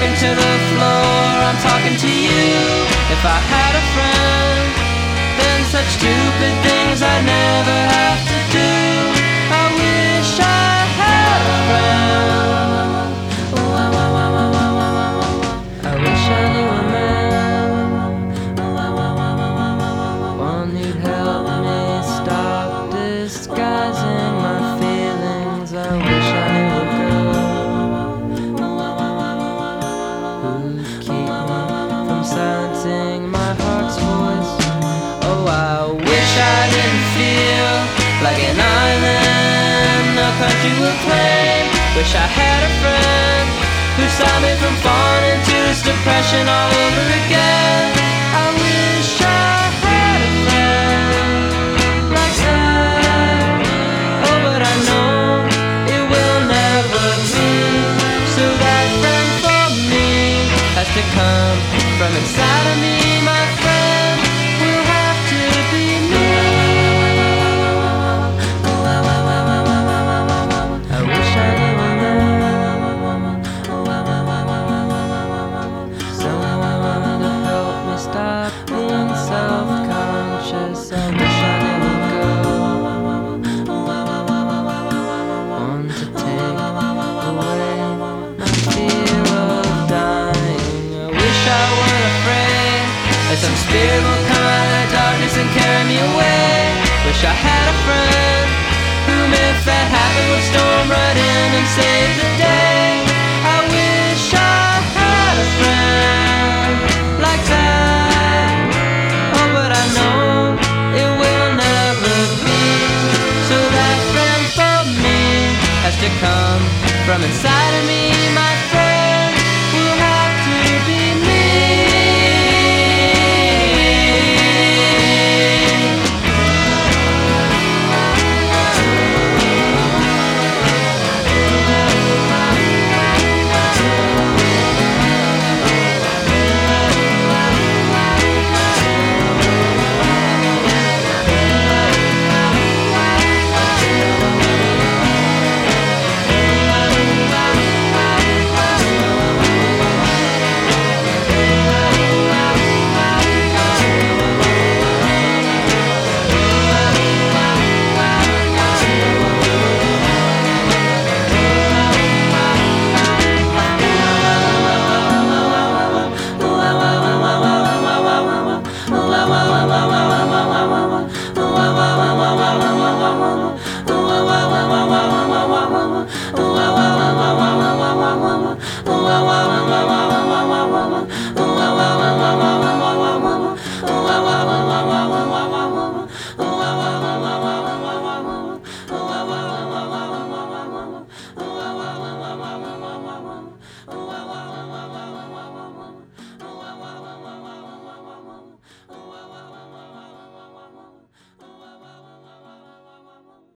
talking to the floor, I'm talking to you. If I had a friend, then such stupid things I'd never have to do. I wish I had a friend. I wish I knew a man, one who'd help me stop disguising my feelings. I wish I knew a girl who'd keep me from silencing my heart's voice. Oh, I wish I didn't feel like an island a country would claim. Wish I had a friend who saw me from falling into this depression all over again. I wish I had a friend like that. Oh, but I know it will never be. So that friend for me has to come from inside of me. My friend will have to be me. I wish I knew a man, someone to help me stop being self-conscious. I wish I knew a girl, one to take away my fear of dying. I wish I weren't afraid that some spirit will come out of the darkness and carry me away. Wish I had a friend whom, if that happened, would storm right in and save the day. I wish I had a friend like that. Oh, but I know it will never be. So that friend for me has to come from inside of me. My friend will have to be me. Wow, wow, wow, wow, wow, wow, wow, wow, wow, wow, wow, wow, wow, wow, wow.